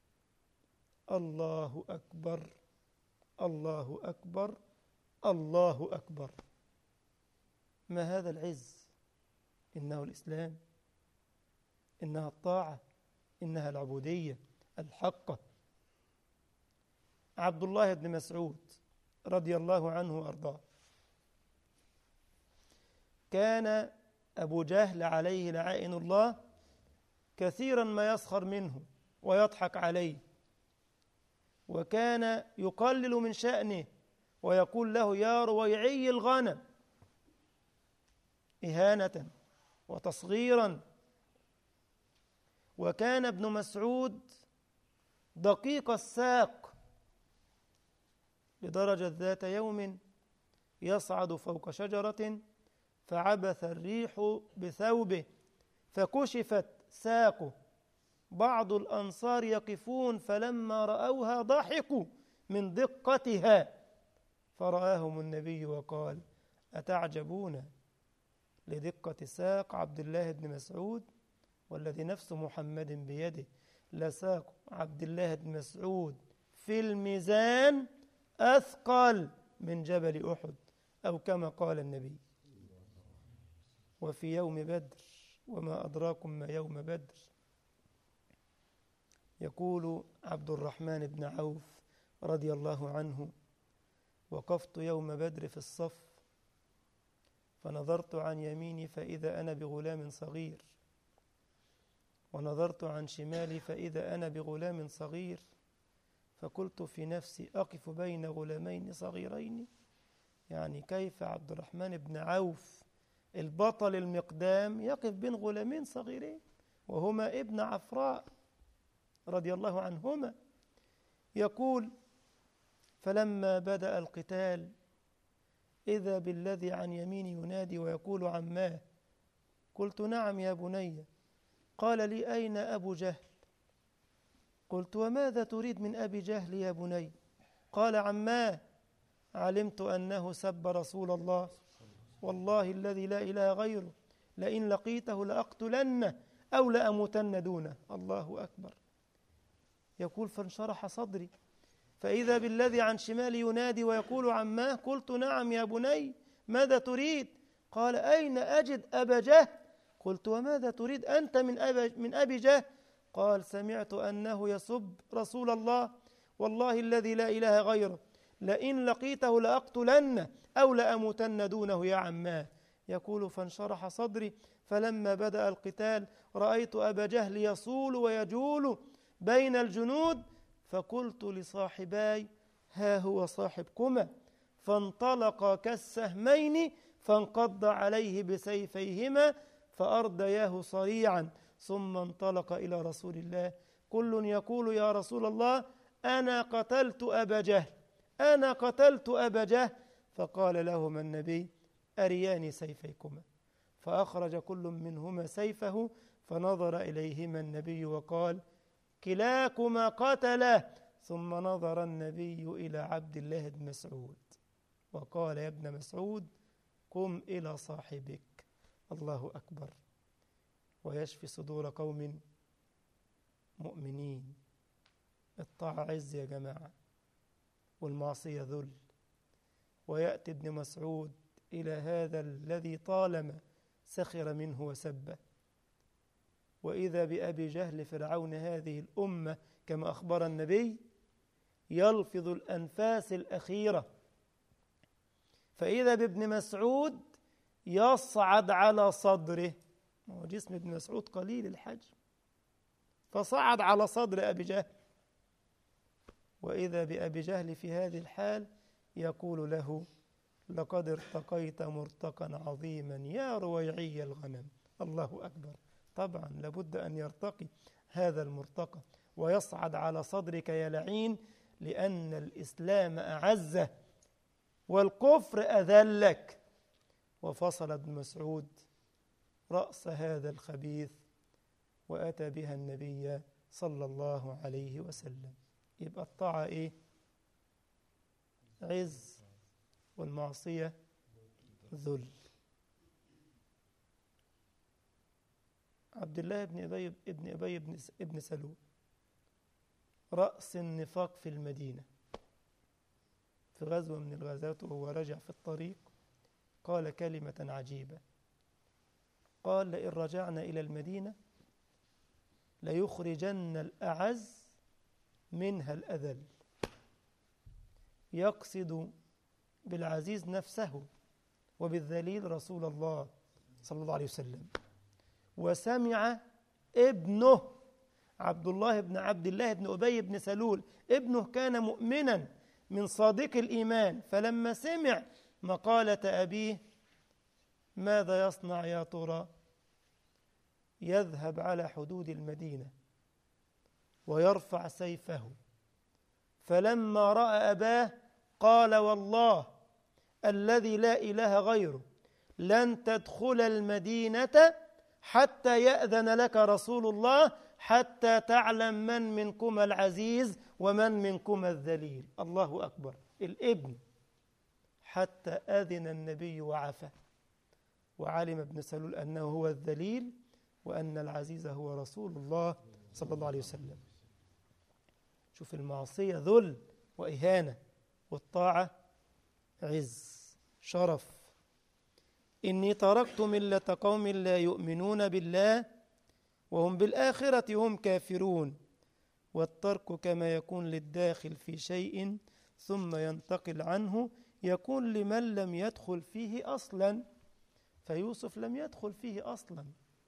A: الله أكبر، الله أكبر، الله أكبر. ما هذا العز؟ إنه الإسلام، إنها الطاعة، إنها العبودية الحقة. عبد الله بن مسعود رضي الله عنه وأرضاه، كان أبو جهل عليه لعائن الله كثيرا ما يسخر منه ويضحك عليه وكان يقلل من شأنه ويقول له يا رويعي الغنم إهانة وتصغيرا. وكان ابن مسعود دقيق الساق لدرجة ذات يوم يصعد فوق شجرة فعبث الريح بثوبه فكشفت ساقه. بعض الأنصار يقفون فلما رأوها ضحكوا من دقتها، فرآهم النبي وقال أتعجبون لدقة ساق عبد الله بن مسعود؟ والذي نفس محمد بيده لساق عبد الله بن مسعود في الميزان أثقل من جبل أحد، أو كما قال النبي. وفي يوم بدر وما أدراكم ما يوم بدر، يقول عبد الرحمن بن عوف رضي الله عنه وقفت يوم بدر في الصف فنظرت عن يميني فإذا أنا بغلام صغير، ونظرت عن شمالي فإذا أنا بغلام صغير، فقلت في نفسي أقف بين غلامين صغيرين؟ يعني كيف عبد الرحمن بن عوف البطل المقدام يقف بين غلامين صغيرين وهما ابن عفراء رضي الله عنهما؟ يقول فلما بدأ القتال إذا بالذي عن يميني ينادي ويقول عماه. قلت نعم يا بني. قال لي أين أبو جهل؟ قلت وماذا تريد من أبي جهل يا بني؟ قال عماه علمت أنه سب رسول الله والله الذي لا إله غيره لئن لقيته لأقتلنه أو لأموتن دونه. الله أكبر. يقول فانشرح صدري فإذا بالذي عن شمالي ينادي ويقول عماه. قلت نعم يا بني ماذا تريد؟ قال أين أجد أبا جهل؟ قلت وماذا تريد أنت من أبي جهل؟ قال سمعت أنه يسب رسول الله والله الذي لا إله غيره لئن لقيته لأقتلنه أو لأموتن دونه يا عماه. يقول فانشرح صدري فلما بدأ القتال رأيت أبا جهل يصول ويجول بين الجنود فقلت لصاحباي ها هو صاحبكما، فانطلقا كالسهمين فانقض عليه بسيفيهما فأردياه صريعا، ثم انطلق إلى رسول الله كل يقول يا رسول الله أنا قتلت أبا جهل أنا قتلت أبا جهل. فقال لهما النبي أرياني سيفيكما، فأخرج كل منهما سيفه فنظر إليهما النبي وقال كلاكما قتله. ثم نظر النبي إلى عبد الله بن مسعود وقال يا ابن مسعود قم إلى صاحبك. الله أكبر. ويشفي صدور قوم مؤمنين. الطاعة عز يا جماعة والمعصية ذل. ويأتي ابن مسعود إلى هذا الذي طالما سخر منه وسبه، وإذا بأبي جهل فرعون هذه الأمة كما أخبر النبي يلفظ الأنفاس الأخيرة، فإذا بابن مسعود يصعد على صدره. جسم ابن مسعود قليل الحجم فصعد على صدر أبي جهل، وإذا بأبي جهل في هذه الحال يقول له لقد ارتقيت مرتقا عظيما يا رويعي الغنم. الله أكبر. طبعا لابد أن يرتقي هذا المرتقى ويصعد على صدرك يا لعين، لأن الإسلام أعزه والكفر أذلك. وفصل ابن مسعود رأس هذا الخبيث وأتى بها النبي صلى الله عليه وسلم. يبقى الطاعة إيه؟ عز، والمعصية ذل. عبد الله بن أبي بن سلول رأس النفاق في المدينة، في غزوة من الغزوات وهو راجع في الطريق قال كلمة عجيبة، قال لئن رجعنا إلى المدينة ليخرجن الأعز منها الأذل. يقصد بالعزيز نفسه وبالذليل رسول الله صلى الله عليه وسلم. وسمع ابنه عبد الله بن أبي بن سلول ابنه كان مؤمنا من صادق الإيمان، فلما سمع مقالة أبيه ماذا يصنع يا ترى؟ يذهب على حدود المدينة ويرفع سيفه، فلما رأى أباه قال والله الذي لا إله غيره لن تدخل المدينة حتى يأذن لك رسول الله، حتى تعلم من منكم العزيز ومن منكم الذليل. الله أكبر. الابن حتى أذن النبي وعفى، وعلم ابن سلول أنه هو الذليل وأن العزيز هو رسول الله صلى الله عليه وسلم. شوف، المعصية ذل وإهانة، والطاعة عز شرف. إني تركت ملة قوم لا يؤمنون بالله وهم بالآخرة هم كافرون. والترك كما يكون للداخل في شيء ثم ينتقل عنه يكون لمن لم يدخل فيه أصلا، فيوسف لم يدخل فيه أصلا،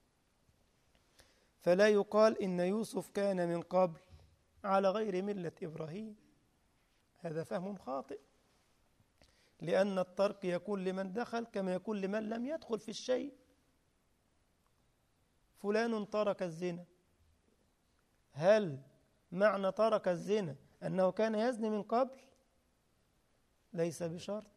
A: فلا يقال إن يوسف كان من قبل على غير ملة إبراهيم. هذا فهم خاطئ، لأن الترك يكون لمن دخل كما يكون لمن لم يدخل في الشيء. فلان ترك الزنا، هل معنى ترك الزنا أنه كان يزني من قبل؟ ليس بشرط.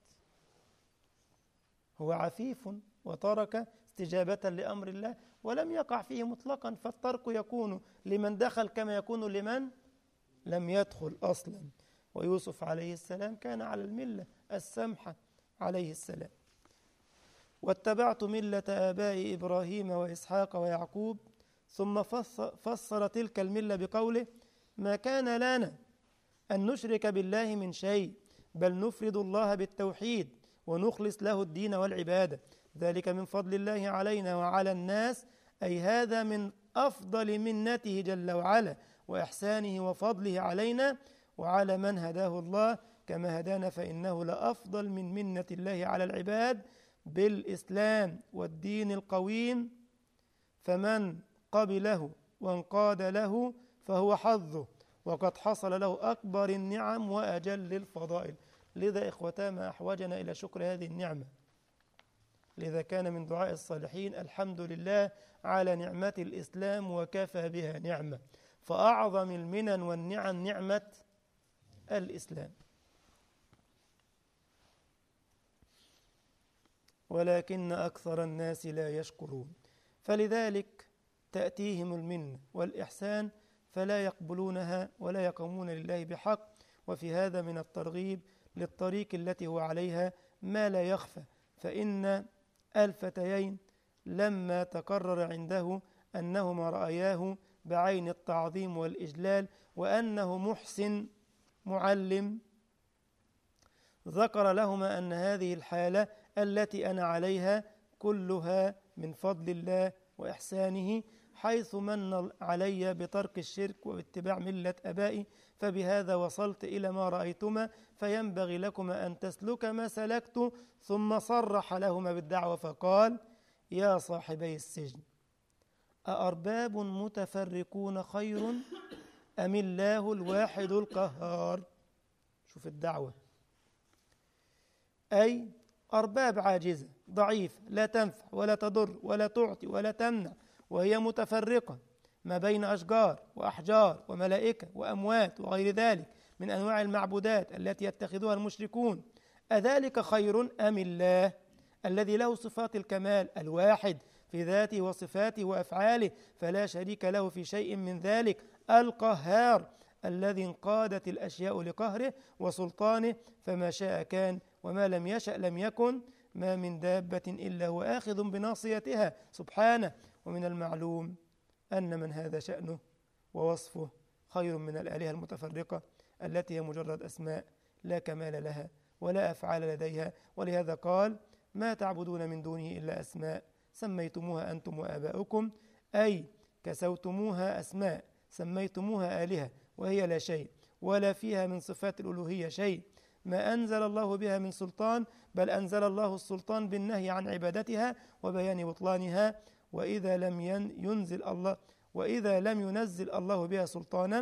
A: هو عفيف وترك استجابة لأمر الله ولم يقع فيه مطلقا، فالترك يكون لمن دخل كما يكون لمن لم يدخل أصلا. ويوسف عليه السلام كان على الملة السمحة عليه السلام. واتبعت ملة آباء إبراهيم وإسحاق ويعقوب. ثم فسر تلك الملة بقوله ما كان لنا أن نشرك بالله من شيء بل نفرد الله بالتوحيد ونخلص له الدين والعبادة، ذلك من فضل الله علينا وعلى الناس، أي هذا من أفضل منته جل وعلا وإحسانه وفضله علينا وعلى من هداه الله كما هدانا، فإنه لأفضل من منة الله على العباد بالإسلام والدين القويم، فمن قبله وانقاد له فهو حظه وقد حصل له أكبر النعم وأجل الفضائل. لذا إخوتا ما أحوجنا إلى شكر هذه النعمة. لذا كان من دعاء الصالحين الحمد لله على نعمة الإسلام وكفى بها نعمة، فأعظم المنن والنعم نعمة الإسلام. ولكن أكثر الناس لا يشكرون، فلذلك تأتيهم المنة والإحسان فلا يقبلونها ولا يقومون لله بحق. وفي هذا من الترغيب للطريق التي هو عليها ما لا يخفى، فإن الفتيين لما تقرر عنده أنهما رأياه بعين التعظيم والإجلال وأنه محسن معلم، ذكر لهما أن هذه الحالة التي أنا عليها كلها من فضل الله وإحسانه، حيث من علي بترك الشرك واتباع ملة أبائي، فبهذا وصلت إلى ما رأيتما، فينبغي لكما أن تسلك ما سلكت. ثم صرح لهما بالدعوة فقال يا صاحبي السجن أأرباب متفرقون خير أم الله الواحد القهار؟ شوف الدعوة، أي أرباب عاجزة ضعيفة لا تنفع ولا تضر ولا تعطي ولا تمنع، وهي متفرقة ما بين أشجار وأحجار وملائكة وأموات وغير ذلك من أنواع المعبودات التي يتخذها المشركون، أذلك خير أم الله الذي له صفات الكمال الواحد في ذاته وصفاته وأفعاله فلا شريك له في شيء من ذلك، القهار الذي انقادت الأشياء لقهره وسلطانه، فما شاء كان وما لم يشأ لم يكن، ما من دابة إلا هو آخذ بناصيتها سبحانه. ومن المعلوم أن من هذا شأنه ووصفه خير من الآلهة المتفرقة التي هي مجرد أسماء لا كمال لها ولا أفعال لديها. ولهذا قال ما تعبدون من دونه إلا أسماء سميتموها أنتم وآباؤكم، أي كسوتموها أسماء سميتموها آلهة وهي لا شيء ولا فيها من صفات الألوهية شيء، ما أنزل الله بها من سلطان، بل أنزل الله السلطان بالنهي عن عبادتها وبيان بطلانها. وإذا لم ينزل الله بها سلطانا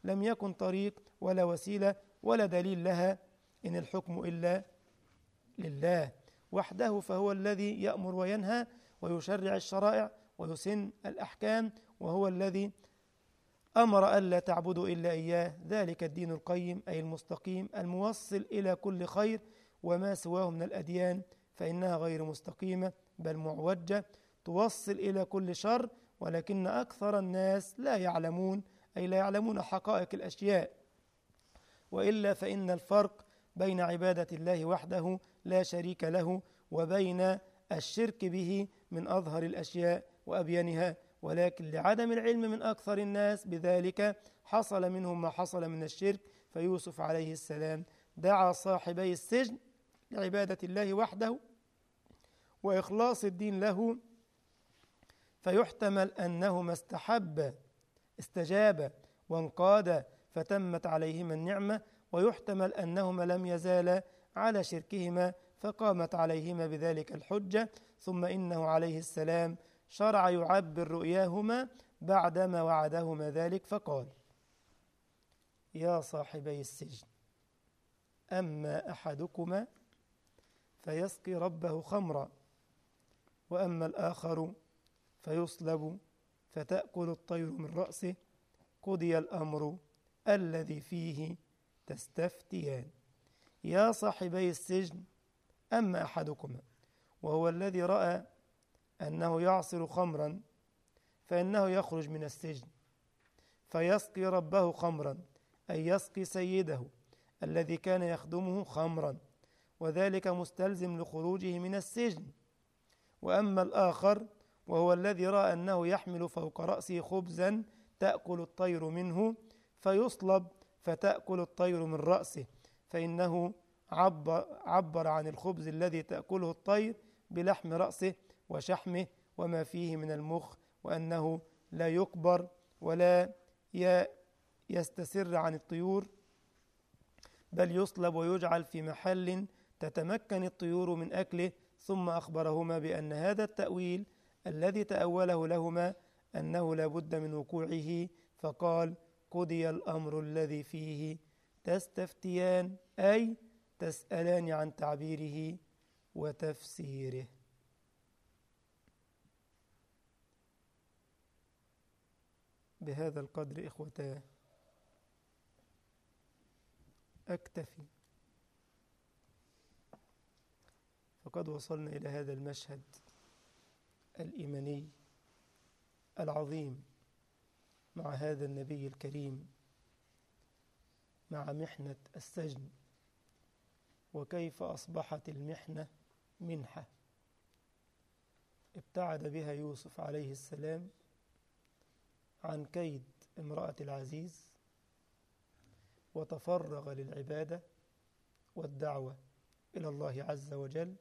A: لم يكن طريق ولا وسيلة ولا دليل لها، إن الحكم إلا لله وحده، فهو الذي يأمر وينهى ويشرع الشرائع ويسن الأحكام، وهو الذي أمر ألا تعبدوا إلا إياه. ذلك الدين القيم أي المستقيم الموصل إلى كل خير، وما سواه من الأديان فإنها غير مستقيمة بل معوجة توصل إلى كل شر، ولكن أكثر الناس لا يعلمون، أي لا يعلمون حقائق الأشياء. وإلا فإن الفرق بين عبادة الله وحده لا شريك له وبين الشرك به من أظهر الأشياء وأبينها، ولكن لعدم العلم من أكثر الناس بذلك حصل منهم ما حصل من الشرك. فيوسف عليه السلام دعا صاحبي السجن لعبادة الله وحده وإخلاص الدين له، فيحتمل أنهما استجاب وانقاد فتمت عليهما النعمة، ويحتمل أنهما لم يزالا على شركهما فقامت عليهما بذلك الحجة. ثم إنه عليه السلام شرع يعبر رؤياهما بعدما وعدهما ذلك فقال: يا صاحبي السجن، أما أحدكما فيسقي ربه خمرا، وأما الآخر فيصلب فتأكل الطير من رأسه، قضي الأمر الذي فيه تستفتيان. يا صاحبي السجن، أما أحدكما، وهو الذي رأى أنه يعصر خمرا فإنه يخرج من السجن فيسقي ربه خمرا، أي يسقي سيده الذي كان يخدمه خمرا، وذلك مستلزم لخروجه من السجن. وأما الآخر وهو الذي رأى أنه يحمل فوق رأسه خبزا تأكل الطير منه فيصلب فتأكل الطير من رأسه، فإنه عبر عن الخبز الذي تأكله الطير بلحم رأسه وشحمه وما فيه من المخ، وأنه لا يكبر ولا يستسر عن الطيور، بل يصلب ويجعل في محل تتمكن الطيور من أكله. ثم أخبرهما بأن هذا التأويل الذي تأوله لهما أنه لا بد من وقوعه، فقال: قضي الأمر الذي فيه تستفتيان، أي تسألان عن تعبيره وتفسيره. بهذا القدر إخوتاه أكتفي، فقد وصلنا إلى هذا المشهد الإيماني العظيم مع هذا النبي الكريم، مع محنة السجن، وكيف أصبحت المحنة منحة ابتعد بها يوسف عليه السلام عن كيد امرأة العزيز وتفرغ للعبادة والدعوة إلى الله عز وجل.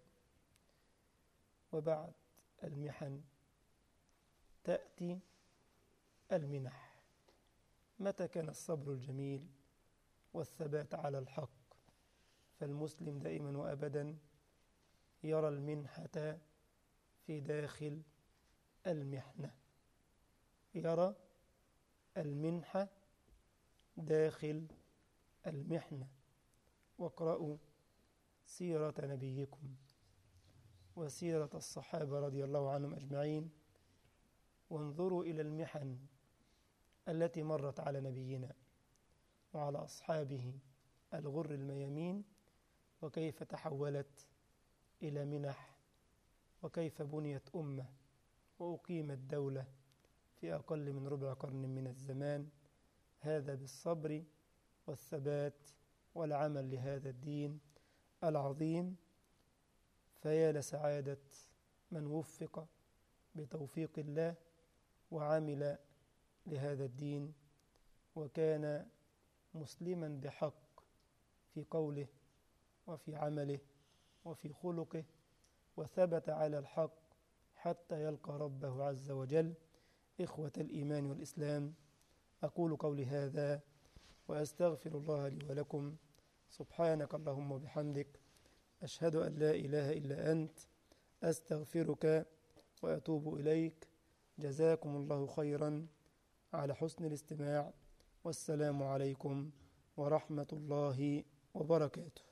A: وبعد المحن تأتي المنح. متى كان الصبر الجميل والثبات على الحق؟ فالمسلم دائما وأبدا يرى المنحة في داخل المحنة، يرى المنحة داخل المحنة. واقرأوا سيرة نبيكم وسيرة الصحابة رضي الله عنهم أجمعين، وانظروا إلى المحن التي مرت على نبينا وعلى أصحابه الغر الميامين، وكيف تحولت إلى منح، وكيف بنيت أمة وأقيمت دولة في أقل من ربع قرن من الزمان، هذا بالصبر والثبات والعمل لهذا الدين العظيم. فيا لسعادة من وفق بتوفيق الله وعمل لهذا الدين وكان مسلما بحق في قوله وفي عمله وفي خلقه، وثبت على الحق حتى يلقى ربه عز وجل. إخوة الإيمان والإسلام، أقول قولي هذا وأستغفر الله لي ولكم. سبحانك اللهم وبحمدك، أشهد أن لا إله إلا أنت، أستغفرك وأتوب إليك. جزاكم الله خيرا على حسن الاستماع، والسلام عليكم ورحمة الله وبركاته.